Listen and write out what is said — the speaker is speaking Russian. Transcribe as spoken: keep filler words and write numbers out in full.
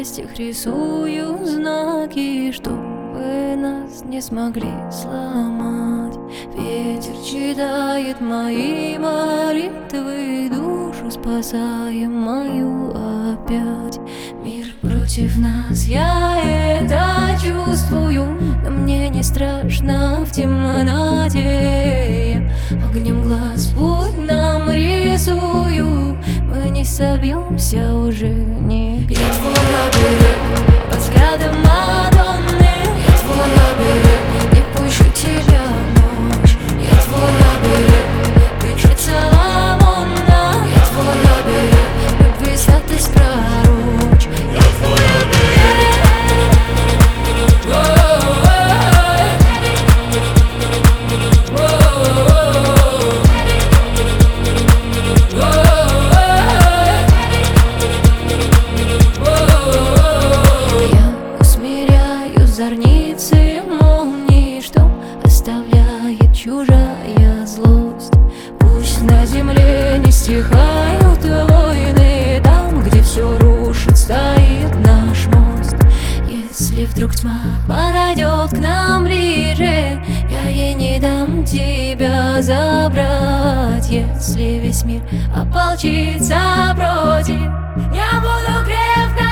запястьях рисую знаки, чтобы нас не смогли сломать. Ветер читает мои молитвы, душу спасая мою опять. Мир против нас, я это чувствую, но мне не страшно в темноте. Огнем глаз путь нам рисую, мы не собьемся уже не. Я твой лабиринт, под взглядом Мадонны. Я твой лабиринт, не пущу тебя в ночь. Я твой лабиринт, кричит Соломона. Я твой лабиринт, любви святость пророчь. Я твой лабиринт. Зорницы молнии, что оставляет чужая злость. Пусть на земле не стихают войны, там, где все рушит, стоит наш мост. Если вдруг тьма подойдет к нам ближе, я ей не дам тебя забрать. Если весь мир ополчится против, я буду крепко